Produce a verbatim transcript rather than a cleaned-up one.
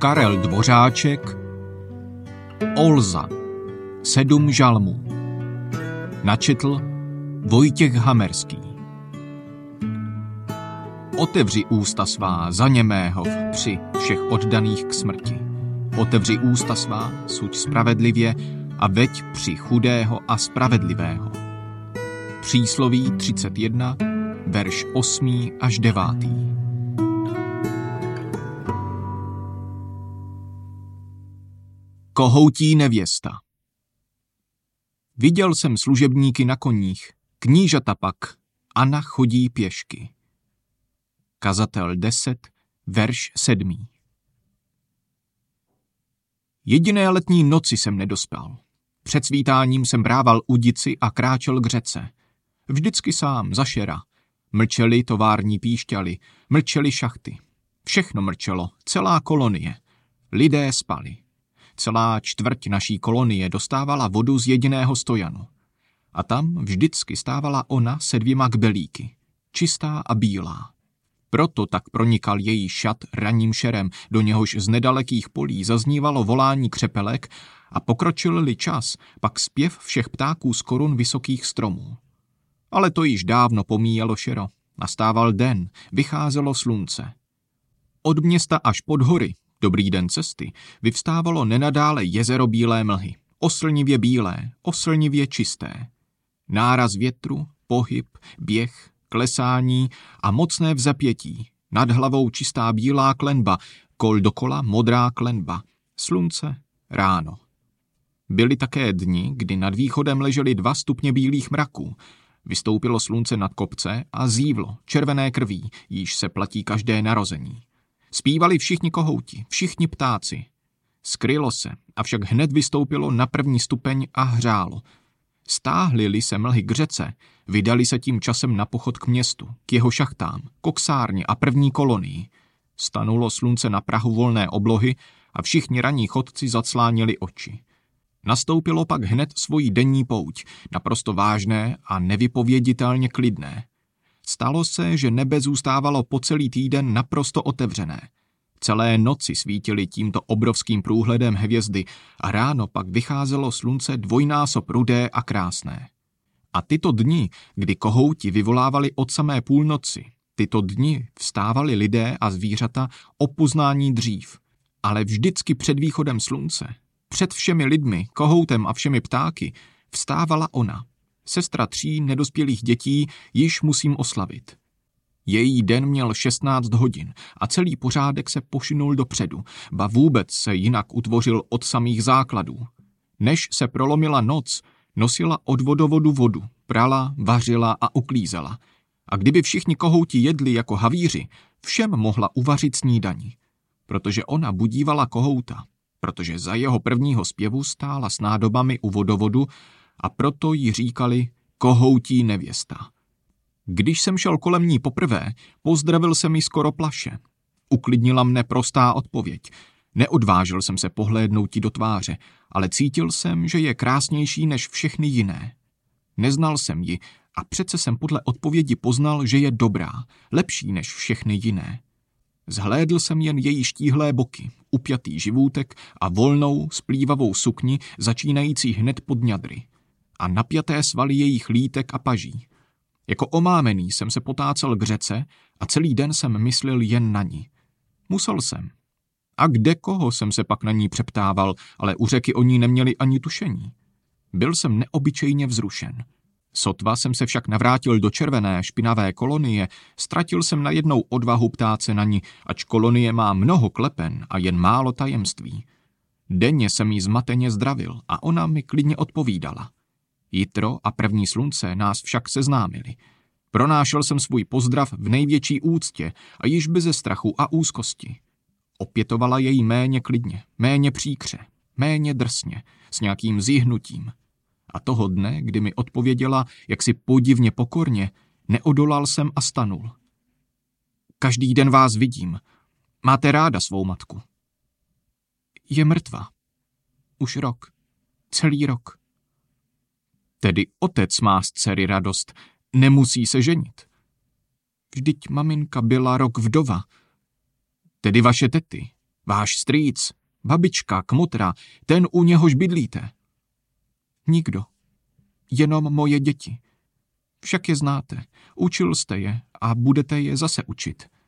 Karel Dvořáček, Olza, sedm žalmů. Načetl Vojtěch Hamerský. Otevři ústa svá za němého při všech oddaných k smrti. Otevři ústa svá, suď spravedlivě, a veď při chudého a spravedlivého. Přísloví třicet jedna, verš osmý až devátý. Kohoutí nevěsta. Viděl jsem služebníky na koních, knížata pak, Anna chodí pěšky. Kazatel deset, verš sedmý. Jediné letní noci jsem nedospal. Před svítáním jsem brával udici a kráčel k řece. Vždycky sám, za šera. Mlčeli tovární píšťaly, mlčeli šachty. Všechno mlčelo, celá kolonie. Lidé spali. Celá čtvrť naší kolonie dostávala vodu z jediného stojanu. A tam vždycky stávala ona se dvěma kbelíky, čistá a bílá. Proto tak pronikal její šat ranním šerem, do něhož z nedalekých polí zaznívalo volání křepelek a pokročil-li čas, pak zpěv všech ptáků z korun vysokých stromů. Ale to již dávno pomíjelo šero. Nastával den, vycházelo slunce. Od města až pod hory, dobrý den cesty, vyvstávalo nenadále jezero bílé mlhy, oslnivě bílé, oslnivě čisté. Náraz větru, pohyb, běh, klesání a mocné vzapětí, nad hlavou čistá bílá klenba, kol dokola modrá klenba, slunce, ráno. Byly také dni, kdy nad východem ležely dva stupně bílých mraků, vystoupilo slunce nad kopce a zívlo, červené krví, jíž se platí každé narození. Zpívali všichni kohouti, všichni ptáci. Skrylo se, avšak hned vystoupilo na první stupeň a hřálo. Stáhly-li se mlhy k řece, vydali se tím časem na pochod k městu, k jeho šachtám, koksárně a první kolonii. Stanulo slunce na prahu volné oblohy a všichni ranní chodci zaclánili oči. Nastoupilo pak hned svoji denní pouť, naprosto vážné a nevypověditelně klidné. Stalo se, že nebe zůstávalo po celý týden naprosto otevřené. Celé noci svítily tímto obrovským průhledem hvězdy a ráno pak vycházelo slunce dvojnásob rudé a krásné. A tyto dni, kdy kohouti vyvolávali od samé půlnoci, tyto dni vstávali lidé a zvířata o poznání dřív, ale vždycky před východem slunce, před všemi lidmi, kohoutem a všemi ptáky, vstávala ona. Sestra tří nedospělých dětí již musím oslavit. Její den měl šestnáct hodin a celý pořádek se posunul dopředu, ba vůbec se jinak utvořil od samých základů. Než se prolomila noc, nosila od vodovodu vodu, prala, vařila a uklízela. A kdyby všichni kohouti jedli jako havíři, všem mohla uvařit snídani. Protože ona budívala kohouta, protože za jeho prvního zpěvu stála s nádobami u vodovodu a proto jí říkali kohoutí nevěsta. Když jsem šel kolem ní poprvé, pozdravil jsem ji skoro plaše. Uklidnila mne prostá odpověď. Neodvážil jsem se pohlédnout jí do tváře, ale cítil jsem, že je krásnější než všechny jiné. Neznal jsem ji a přece jsem podle odpovědi poznal, že je dobrá, lepší než všechny jiné. Zhlédl jsem jen její štíhlé boky, upjatý živůtek a volnou, splývavou sukni, začínající hned pod ňadry. A napjaté svaly jejich lítek a paží. Jako omámený jsem se potácel k řece a celý den jsem myslel jen na ní. Musel jsem. A kde koho jsem se pak na ní přeptával, ale u řeky o ní neměli ani tušení. Byl jsem neobyčejně vzrušen. Sotva jsem se však navrátil do červené, špinavé kolonie, ztratil jsem najednou odvahu ptát se na ní, ač kolonie má mnoho klepen a jen málo tajemství. Denně jsem jí zmateně zdravil a ona mi klidně odpovídala. Jitro a první slunce nás však seznámili. Pronášel jsem svůj pozdrav v největší úctě a již beze strachu a úzkosti. Opětovala jej méně klidně, méně příkře, méně drsně, s nějakým zjihnutím. A toho dne, kdy mi odpověděla, jaksi podivně pokorně, neodolal jsem a stanul. Každý den vás vidím. Máte ráda svou matku? Je mrtvá. Už rok. Celý rok. Tedy otec má z dcery radost, nemusí se ženit. Vždyť maminka byla rok vdova. Tedy vaše tety. Váš strýc, babička, kmotra, ten u něhož bydlíte. Nikdo. Jenom moje děti. Však je znáte, učil jste je a budete je zase učit.